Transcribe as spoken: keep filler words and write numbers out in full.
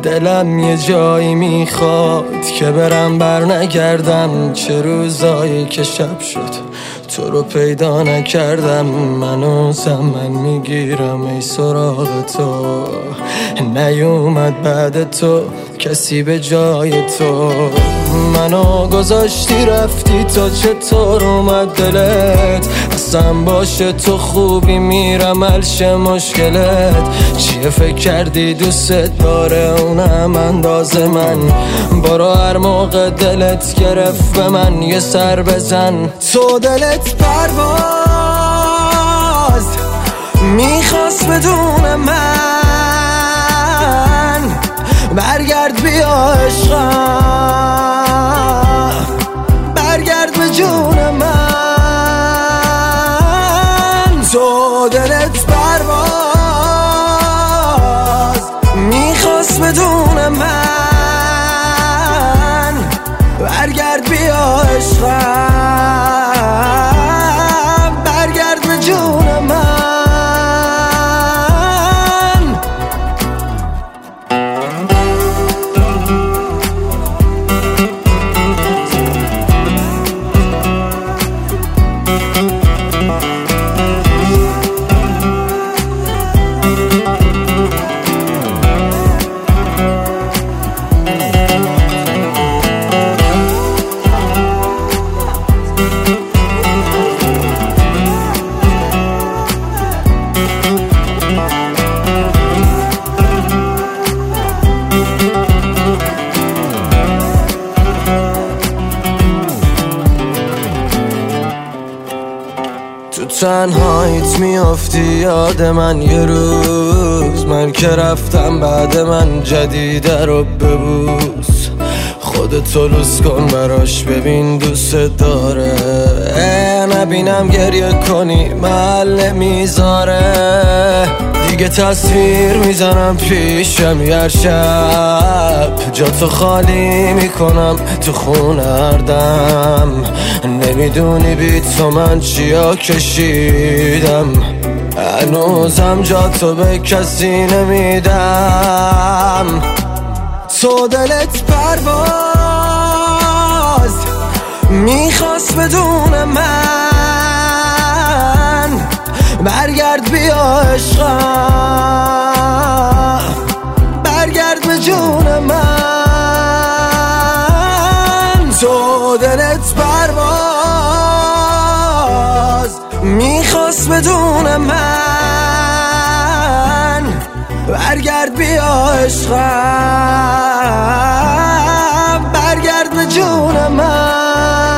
دلم یه جایی میخواد که برم بر نگردم. چه روزایی که شب شد تو رو پیدا نکردم. منو زمن میگیرم ای سراغ تو، نیومد بعد تو کسی به جای تو. منو گذاشتی رفتی تا چطور اومد دلت؟ اصلا باشه تو خوبی میرم حلش مشکلت. چیه فکر کردی دوست داره اونم انداز من؟ برو هر موقع دلت گرفت به من یه سر بزن. تو دلت پرواز میخواست بدون من، برگرد بیا عشقم، برگرد به جون من. تو دلت پرواز میخواست بدون من، برگرد بیا عشقم، برگرد به جون من. تو تنهاییت میافتی یاد من یه روز، من که رفتم بعد من جدیده رو ببوس. خودتو لوس کن براش ببین دوست داره، نبینم گریه کنی محل نمیذاره. دیگه تصویر میزنم پیشم هر شب، جاتو خالی میکنم تو خونه هر دم. نمیدونی بی تو من چیا کشیدم، هنوزم جاتو به کسی نمیدم. تو دلت پرواز میخواست بدون من، برگرد بیا عشقم، برگرد به جون من. تو دلت پرواز میخواست بدون من، برگرد بیا عشقم، برگرد به جون من.